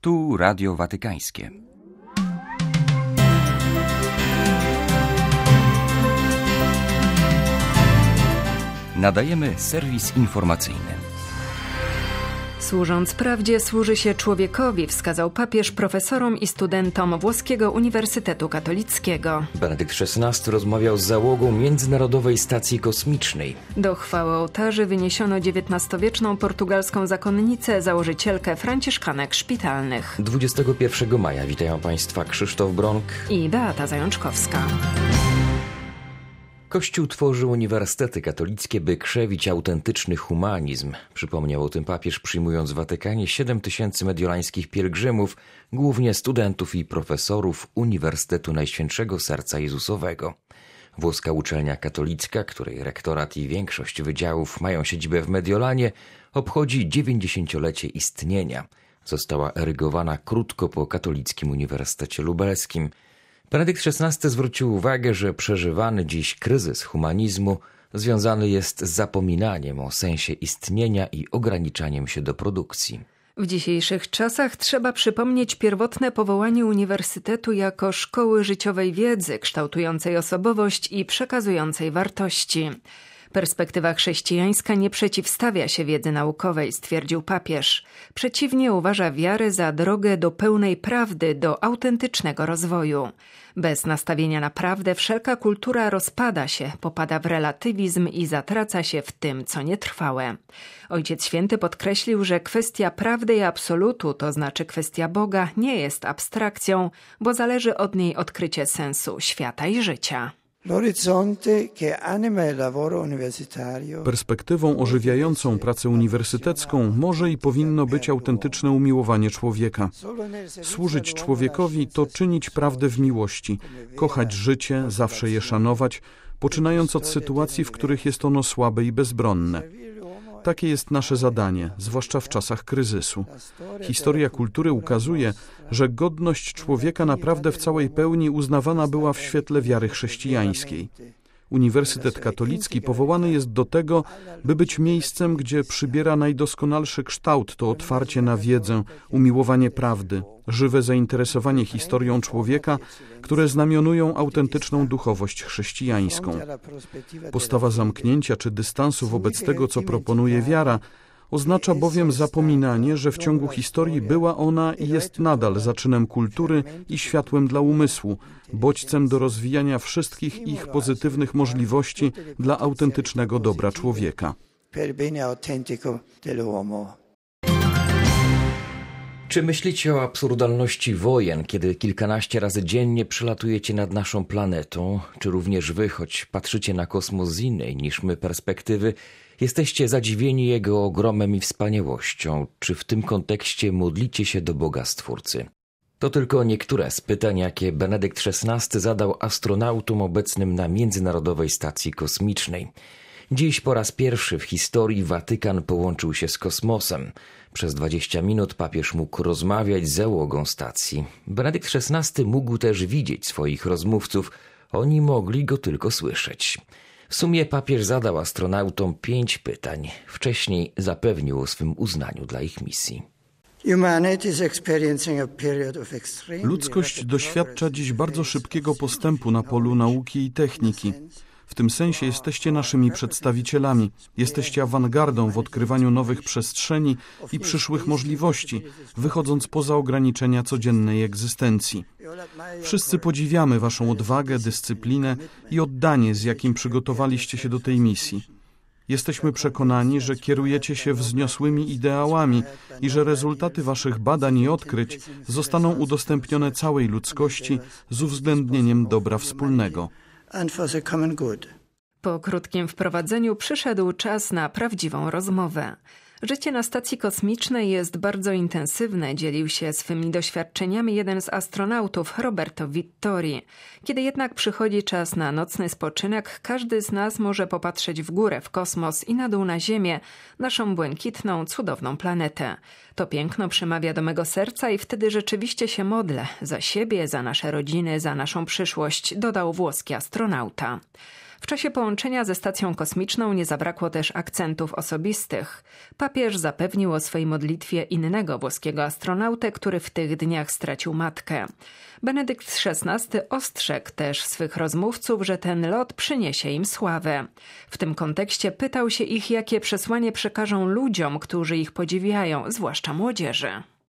Tu Radio Watykańskie. Nadajemy serwis informacyjny. Służąc prawdzie, służy się człowiekowi, wskazał papież profesorom i studentom Włoskiego Uniwersytetu Katolickiego. Benedykt XVI rozmawiał z załogą Międzynarodowej Stacji Kosmicznej. Do chwały ołtarzy wyniesiono XIX-wieczną portugalską zakonnicę, założycielkę franciszkanek szpitalnych. 21 maja witają Państwa Krzysztof Bronk I Beata Zajączkowska. Kościół tworzy uniwersytety katolickie, by krzewić autentyczny humanizm. Przypomniał o tym papież, przyjmując w Watykanie 7 000 mediolańskich pielgrzymów, głównie studentów i profesorów Uniwersytetu Najświętszego Serca Jezusowego. Włoska uczelnia katolicka, której rektorat i większość wydziałów mają siedzibę w Mediolanie, obchodzi 90-lecie istnienia. Została erygowana krótko po Katolickim Uniwersytecie Lubelskim. Benedykt XVI zwrócił uwagę, że przeżywany dziś kryzys humanizmu związany jest z zapominaniem o sensie istnienia i ograniczaniem się do produkcji. W dzisiejszych czasach trzeba przypomnieć pierwotne powołanie uniwersytetu jako szkoły życiowej wiedzy, kształtującej osobowość i przekazującej wartości. Perspektywa chrześcijańska nie przeciwstawia się wiedzy naukowej, stwierdził papież. Przeciwnie, uważa wiarę za drogę do pełnej prawdy, do autentycznego rozwoju. Bez nastawienia na prawdę wszelka kultura rozpada się, popada w relatywizm i zatraca się w tym, co nietrwałe. Ojciec Święty podkreślił, że kwestia prawdy i absolutu, to znaczy kwestia Boga, nie jest abstrakcją, bo zależy od niej odkrycie sensu świata i życia. Perspektywą ożywiającą pracę uniwersytecką może i powinno być autentyczne umiłowanie człowieka. Służyć człowiekowi to czynić prawdę w miłości, kochać życie, zawsze je szanować, poczynając od sytuacji, w których jest ono słabe i bezbronne. Takie jest nasze zadanie, zwłaszcza w czasach kryzysu. Historia kultury ukazuje, że godność człowieka naprawdę w całej pełni uznawana była w świetle wiary chrześcijańskiej. Uniwersytet Katolicki powołany jest do tego, by być miejscem, gdzie przybiera najdoskonalszy kształt to otwarcie na wiedzę, umiłowanie prawdy, żywe zainteresowanie historią człowieka, które znamionują autentyczną duchowość chrześcijańską. Postawa zamknięcia czy dystansu wobec tego, co proponuje wiara, oznacza bowiem zapominanie, że w ciągu historii była ona i jest nadal zaczynem kultury i światłem dla umysłu, bodźcem do rozwijania wszystkich ich pozytywnych możliwości dla autentycznego dobra człowieka. Czy myślicie o absurdalności wojen, kiedy kilkanaście razy dziennie przelatujecie nad naszą planetą? Czy również wy, choć patrzycie na kosmos z innej niż my perspektywy, jesteście zadziwieni jego ogromem i wspaniałością? Czy w tym kontekście modlicie się do Boga Stwórcy? To tylko niektóre z pytań, jakie Benedykt XVI zadał astronautom obecnym na Międzynarodowej Stacji Kosmicznej. Dziś po raz pierwszy w historii Watykan połączył się z kosmosem. Przez 20 minut papież mógł rozmawiać z załogą stacji. Benedykt XVI mógł też widzieć swoich rozmówców, oni mogli go tylko słyszeć. W sumie papież zadał astronautom 5 pytań. Wcześniej zapewnił o swym uznaniu dla ich misji. Ludzkość doświadcza dziś bardzo szybkiego postępu na polu nauki i techniki. W tym sensie jesteście naszymi przedstawicielami. Jesteście awangardą w odkrywaniu nowych przestrzeni i przyszłych możliwości, wychodząc poza ograniczenia codziennej egzystencji. Wszyscy podziwiamy waszą odwagę, dyscyplinę i oddanie, z jakim przygotowaliście się do tej misji. Jesteśmy przekonani, że kierujecie się wzniosłymi ideałami i że rezultaty waszych badań i odkryć zostaną udostępnione całej ludzkości z uwzględnieniem dobra wspólnego. Po krótkim wprowadzeniu przyszedł czas na prawdziwą rozmowę. Życie na stacji kosmicznej jest bardzo intensywne, dzielił się swymi doświadczeniami jeden z astronautów, Roberto Vittori. Kiedy jednak przychodzi czas na nocny spoczynek, każdy z nas może popatrzeć w górę, w kosmos i na dół na Ziemię, naszą błękitną, cudowną planetę. To piękno przemawia do mego serca i wtedy rzeczywiście się modlę za siebie, za nasze rodziny, za naszą przyszłość, dodał włoski astronauta. W czasie połączenia ze stacją kosmiczną nie zabrakło też akcentów osobistych. Papież zapewnił o swej modlitwie innego włoskiego astronautę, który w tych dniach stracił matkę. Benedykt XVI ostrzegł też swych rozmówców, że ten lot przyniesie im sławę. W tym kontekście pytał się ich, jakie przesłanie przekażą ludziom, którzy ich podziwiają, zwłaszcza młodzieży.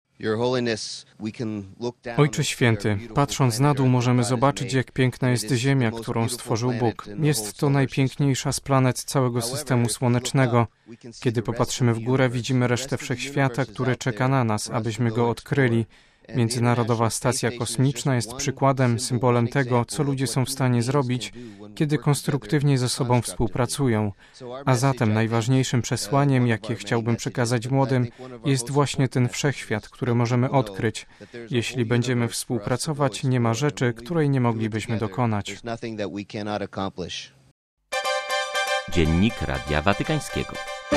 Ojcze Święty, patrząc na dół możemy zobaczyć, jak piękna jest Ziemia, którą stworzył Bóg. Jest to najpiękniejsza z planet całego systemu słonecznego. Kiedy popatrzymy w górę, widzimy resztę wszechświata, który czeka na nas, abyśmy go odkryli. Międzynarodowa Stacja Kosmiczna jest przykładem, symbolem tego, co ludzie są w stanie zrobić, kiedy konstruktywnie ze sobą współpracują. A zatem najważniejszym przesłaniem, jakie chciałbym przekazać młodym, jest właśnie ten wszechświat, który możemy odkryć. Jeśli będziemy współpracować, nie ma rzeczy, której nie moglibyśmy dokonać. Dziennik Radia Watykańskiego.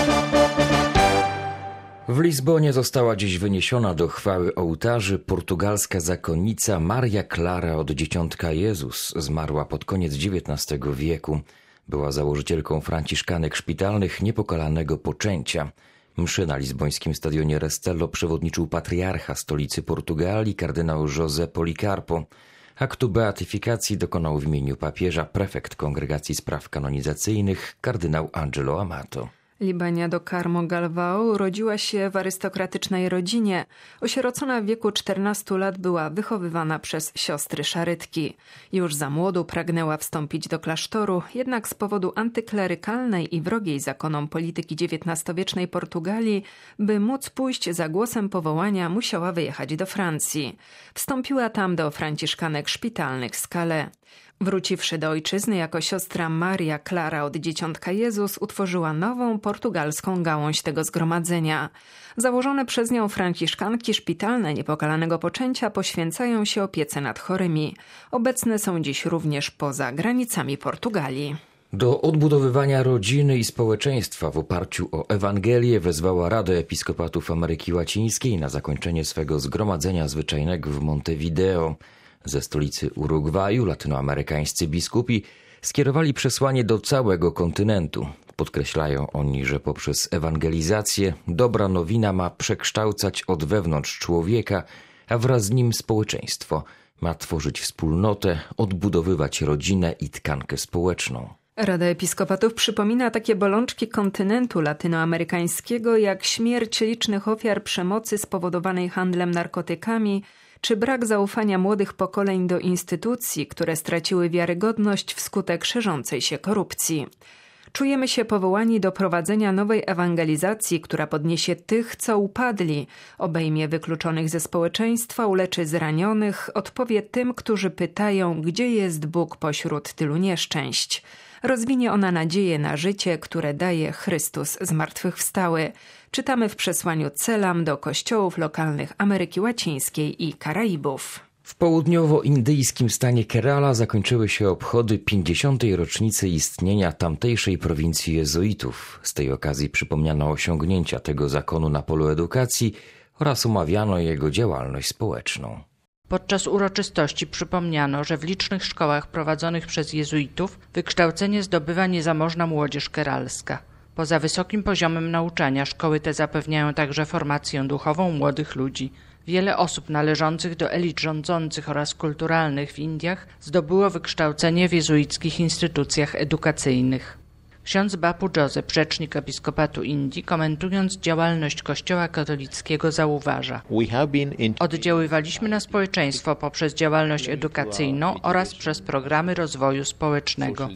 W Lizbonie została dziś wyniesiona do chwały ołtarzy portugalska zakonnica Maria Clara od Dzieciątka Jezus. Zmarła pod koniec XIX wieku. Była założycielką franciszkanek szpitalnych niepokalanego poczęcia. Mszy na lizbońskim stadionie Restelo przewodniczył patriarcha stolicy Portugalii, kardynał José Policarpo. Aktu beatyfikacji dokonał w imieniu papieża prefekt Kongregacji Spraw Kanonizacyjnych, kardynał Angelo Amato. Libania do Carmo Galvão urodziła się w arystokratycznej rodzinie. Osierocona w wieku 14 lat była wychowywana przez siostry szarytki. Już za młodu pragnęła wstąpić do klasztoru, jednak z powodu antyklerykalnej i wrogiej zakonom polityki XIX-wiecznej Portugalii, by móc pójść za głosem powołania, musiała wyjechać do Francji. Wstąpiła tam do franciszkanek szpitalnych z Calais. Wróciwszy do ojczyzny jako siostra Maria Clara od Dzieciątka Jezus, utworzyła nową portugalską gałąź tego zgromadzenia. Założone przez nią franciszkanki szpitalne niepokalanego poczęcia poświęcają się opiece nad chorymi. Obecne są dziś również poza granicami Portugalii. Do odbudowywania rodziny i społeczeństwa w oparciu o Ewangelię wezwała Rada Episkopatów Ameryki Łacińskiej na zakończenie swego zgromadzenia zwyczajnego w Montevideo. Ze stolicy Urugwaju latynoamerykańscy biskupi skierowali przesłanie do całego kontynentu. Podkreślają oni, że poprzez ewangelizację dobra nowina ma przekształcać od wewnątrz człowieka, a wraz z nim społeczeństwo. Ma tworzyć wspólnotę, odbudowywać rodzinę i tkankę społeczną. Rada Episkopatów przypomina takie bolączki kontynentu latynoamerykańskiego jak śmierć licznych ofiar przemocy spowodowanej handlem narkotykami, czy brak zaufania młodych pokoleń do instytucji, które straciły wiarygodność wskutek szerzącej się korupcji. Czujemy się powołani do prowadzenia nowej ewangelizacji, która podniesie tych, co upadli, obejmie wykluczonych ze społeczeństwa, uleczy zranionych, odpowie tym, którzy pytają, gdzie jest Bóg pośród tylu nieszczęść. Rozwinie ona nadzieję na życie, które daje Chrystus zmartwychwstały. Czytamy w przesłaniu Celam do kościołów lokalnych Ameryki Łacińskiej i Karaibów. W południowo-indyjskim stanie Kerala zakończyły się obchody 50. rocznicy istnienia tamtejszej prowincji jezuitów. Z tej okazji przypomniano osiągnięcia tego zakonu na polu edukacji oraz omawiano jego działalność społeczną. Podczas uroczystości przypomniano, że w licznych szkołach prowadzonych przez jezuitów wykształcenie zdobywa niezamożna młodzież keralska. Poza wysokim poziomem nauczania szkoły te zapewniają także formację duchową młodych ludzi. Wiele osób należących do elit rządzących oraz kulturalnych w Indiach zdobyło wykształcenie w jezuickich instytucjach edukacyjnych. Ksiądz Bapu Joseph, rzecznik Episkopatu Indii, komentując działalność Kościoła katolickiego, zauważa: oddziaływaliśmy na społeczeństwo poprzez działalność edukacyjną oraz przez programy rozwoju społecznego.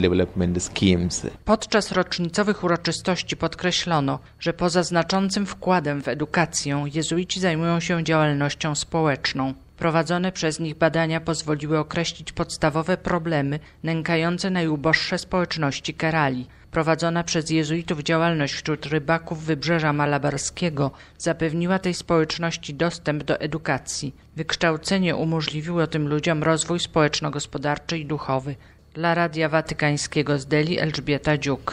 Podczas rocznicowych uroczystości podkreślono, że poza znaczącym wkładem w edukację jezuici zajmują się działalnością społeczną. Prowadzone przez nich badania pozwoliły określić podstawowe problemy nękające najuboższe społeczności Kerali. Prowadzona przez jezuitów działalność wśród rybaków Wybrzeża Malabarskiego zapewniła tej społeczności dostęp do edukacji. Wykształcenie umożliwiło tym ludziom rozwój społeczno-gospodarczy i duchowy. Dla Radia Watykańskiego z Delhi Elżbieta Dziuk.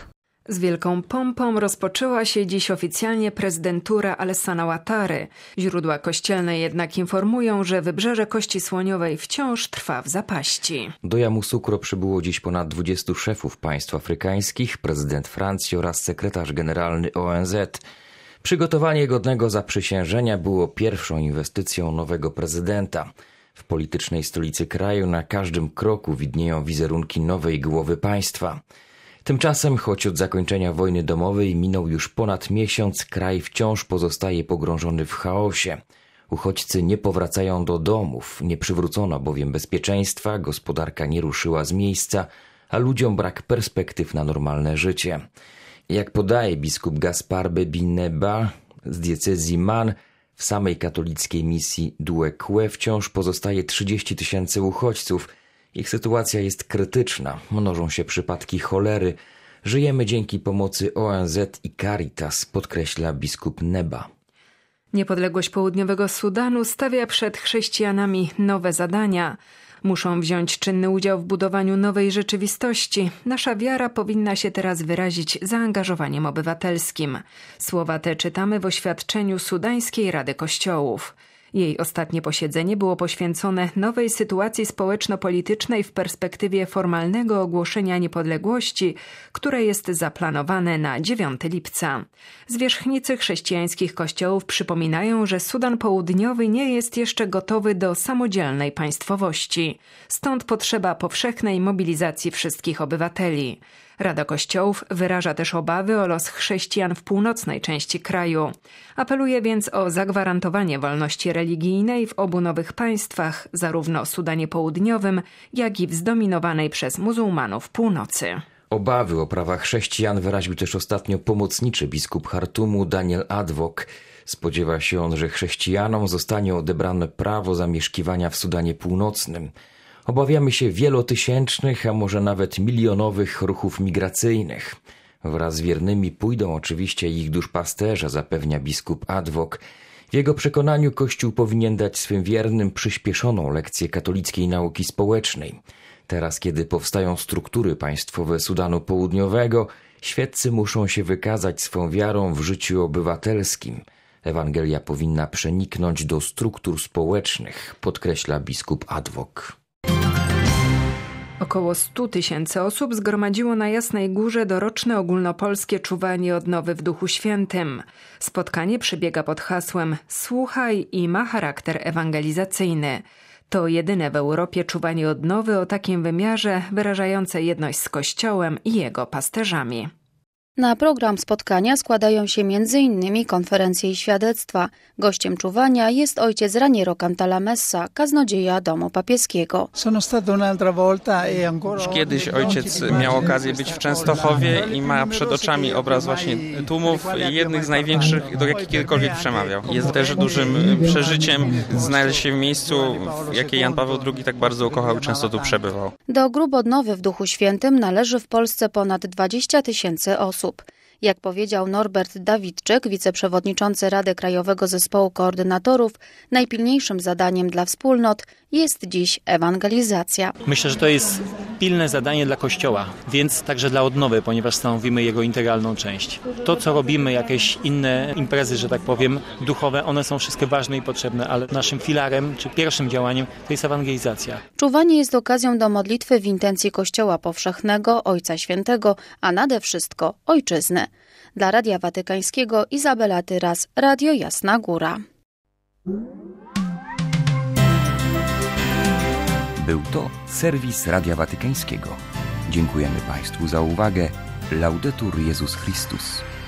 Z wielką pompą rozpoczęła się dziś oficjalnie prezydentura Alassana Ouattary. Źródła kościelne jednak informują, że wybrzeże Kości Słoniowej wciąż trwa w zapaści. Do Yamoussoukro przybyło dziś ponad 20 szefów państw afrykańskich, prezydent Francji oraz sekretarz generalny ONZ. Przygotowanie godnego zaprzysiężenia było pierwszą inwestycją nowego prezydenta. W politycznej stolicy kraju na każdym kroku widnieją wizerunki nowej głowy państwa. Tymczasem, choć od zakończenia wojny domowej minął już ponad miesiąc, kraj wciąż pozostaje pogrążony w chaosie. Uchodźcy nie powracają do domów, nie przywrócono bowiem bezpieczeństwa, gospodarka nie ruszyła z miejsca, a ludziom brak perspektyw na normalne życie. Jak podaje biskup Gaspard Bebineba z diecezji Man, w samej katolickiej misji Douekwe wciąż pozostaje 30 000 uchodźców. Ich sytuacja jest krytyczna, mnożą się przypadki cholery. Żyjemy dzięki pomocy ONZ i Caritas, podkreśla biskup Neba. Niepodległość Południowego Sudanu stawia przed chrześcijanami nowe zadania. Muszą wziąć czynny udział w budowaniu nowej rzeczywistości. Nasza wiara powinna się teraz wyrazić zaangażowaniem obywatelskim. Słowa te czytamy w oświadczeniu Sudańskiej Rady Kościołów. Jej ostatnie posiedzenie było poświęcone nowej sytuacji społeczno-politycznej w perspektywie formalnego ogłoszenia niepodległości, które jest zaplanowane na 9 lipca. Zwierzchnicy chrześcijańskich kościołów przypominają, że Sudan Południowy nie jest jeszcze gotowy do samodzielnej państwowości. Stąd potrzeba powszechnej mobilizacji wszystkich obywateli. Rada Kościołów wyraża też obawy o los chrześcijan w północnej części kraju. Apeluje więc o zagwarantowanie wolności religijnej w obu nowych państwach, zarówno Sudanie Południowym, jak i w zdominowanej przez muzułmanów północy. Obawy o prawa chrześcijan wyraził też ostatnio pomocniczy biskup Chartumu Daniel Adwok. Spodziewa się on, że chrześcijanom zostanie odebrane prawo zamieszkiwania w Sudanie Północnym. Obawiamy się wielotysięcznych, a może nawet milionowych ruchów migracyjnych. Wraz z wiernymi pójdą oczywiście ich duszpasterze, zapewnia biskup Adwok. W jego przekonaniu Kościół powinien dać swym wiernym przyspieszoną lekcję katolickiej nauki społecznej. Teraz, kiedy powstają struktury państwowe Sudanu Południowego, świeccy muszą się wykazać swą wiarą w życiu obywatelskim. Ewangelia powinna przeniknąć do struktur społecznych, podkreśla biskup Adwok. Około 100 000 osób zgromadziło na Jasnej Górze doroczne ogólnopolskie czuwanie odnowy w Duchu Świętym. Spotkanie przebiega pod hasłem „Słuchaj” i ma charakter ewangelizacyjny. To jedyne w Europie czuwanie odnowy o takim wymiarze, wyrażające jedność z Kościołem i jego pasterzami. Na program spotkania składają się m.in. konferencje i świadectwa. Gościem czuwania jest ojciec Raniero Cantalamessa, kaznodzieja Domu Papieskiego. Już kiedyś ojciec miał okazję być w Częstochowie i ma przed oczami obraz właśnie tłumów, jednych z największych, do jakich kiedykolwiek przemawiał. Jest też dużym przeżyciem znaleźć się w miejscu, jakie Jan Paweł II tak bardzo ukochał i często tu przebywał. Do grup odnowy w Duchu Świętym należy w Polsce ponad 20 000 osób. Jak powiedział Norbert Dawidczyk, wiceprzewodniczący Rady Krajowego Zespołu Koordynatorów, najpilniejszym zadaniem dla wspólnot jest dziś ewangelizacja. Myślę, że to jest pilne zadanie dla Kościoła, więc także dla odnowy, ponieważ stanowimy jego integralną część. To, co robimy, jakieś inne imprezy, że tak powiem, duchowe, one są wszystkie ważne i potrzebne, ale naszym filarem, czy pierwszym działaniem to jest ewangelizacja. Czuwanie jest okazją do modlitwy w intencji Kościoła Powszechnego, Ojca Świętego, a nade wszystko Ojczyzny. Dla Radia Watykańskiego Izabela Tyras, Radio Jasna Góra. Był to serwis Radia Watykańskiego. Dziękujemy Państwu za uwagę. Laudetur Jezus Chrystus.